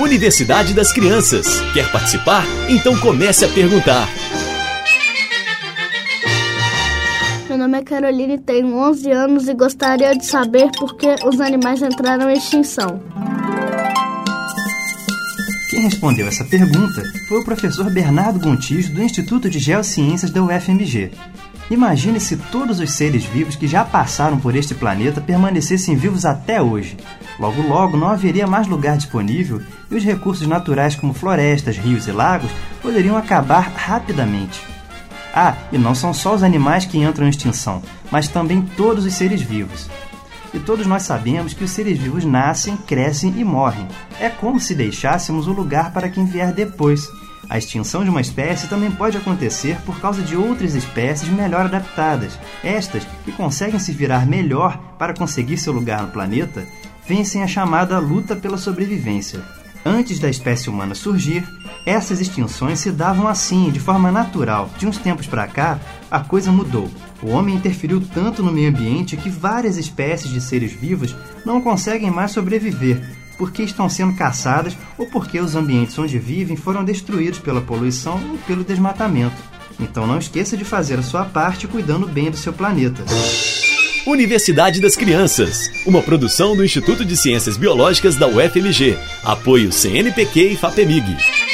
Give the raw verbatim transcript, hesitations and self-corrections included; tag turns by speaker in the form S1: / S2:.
S1: Universidade das Crianças. Quer participar? Então comece a perguntar.
S2: Meu nome é Caroline, tenho onze anos e gostaria de saber por que os animais entraram em extinção.
S3: Quem respondeu essa pergunta foi o professor Bernardo Gontijo, do Instituto de Geociências da U F M G. Imagine se todos os seres vivos que já passaram por este planeta permanecessem vivos até hoje. Logo logo não haveria mais lugar disponível e os recursos naturais como florestas, rios e lagos poderiam acabar rapidamente. Ah, e não são só os animais que entram em extinção, mas também todos os seres vivos. E todos nós sabemos que os seres vivos nascem, crescem e morrem. É como se deixássemos o lugar para quem vier depois. A extinção de uma espécie também pode acontecer por causa de outras espécies melhor adaptadas. Estas, que conseguem se virar melhor para conseguir seu lugar no planeta, vencem a chamada luta pela sobrevivência. Antes da espécie humana surgir, essas extinções se davam assim, de forma natural. De uns tempos para cá, a coisa mudou. O homem interferiu tanto no meio ambiente que várias espécies de seres vivos não conseguem mais sobreviver, porque estão sendo caçadas ou porque os ambientes onde vivem foram destruídos pela poluição ou pelo desmatamento. Então não esqueça de fazer a sua parte cuidando bem do seu planeta.
S1: Universidade das Crianças, uma produção do Instituto de Ciências Biológicas da U F M G. Apoio C N Pq e FAPEMIG.